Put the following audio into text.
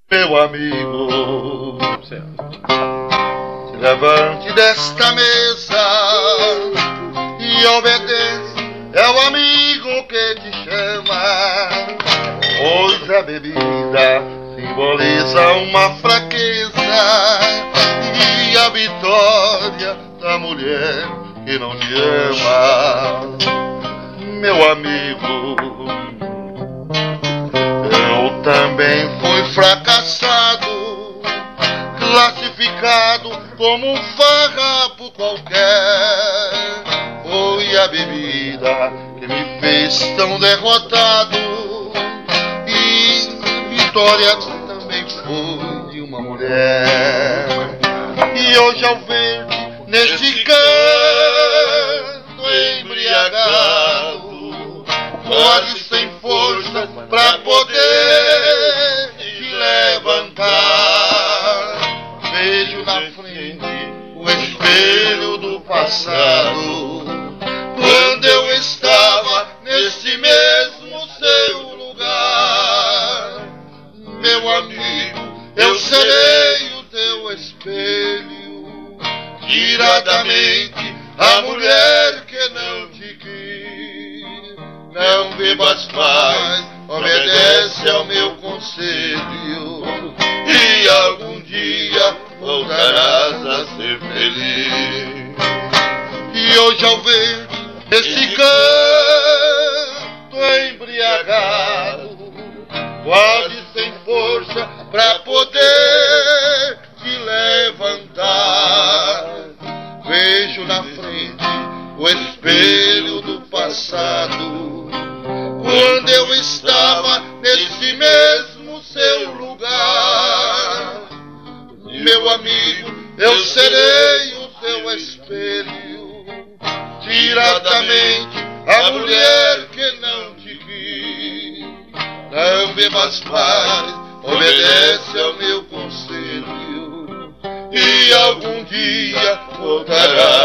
Meu amigo, se levante desta mesa e obedeça, é o amigo que te chama. Pois a bebida simboliza uma fraqueza e a vitória da mulher que não te ama. Meu amigo, eu também fui fracassado, classificado como um farrapo qualquer. Foi a bebida que me fez tão derrotado, e vitória também foi de uma mulher. E hoje ao ver-te neste canto embriagado, quase sem força pra poder te levantar, vejo na frente o espelho do passado, quando eu estava nesse mesmo seu lugar. Meu amigo, eu serei o teu espelho, tiradamente a mulher que não te quis. Não bebas mais, obedece ao meu conselho, e algum dia voltarás a ser feliz. E hoje ao ver esse canto embriagado, quase sem força pra poder te levantar, vejo na frente o espelho do passado, quando eu estava nesse mesmo seu lugar. Meu amigo, eu serei o teu espelho, tiradamente a mulher que não te quis. Não bebas mais, obedece ao meu conselho, e algum dia voltarás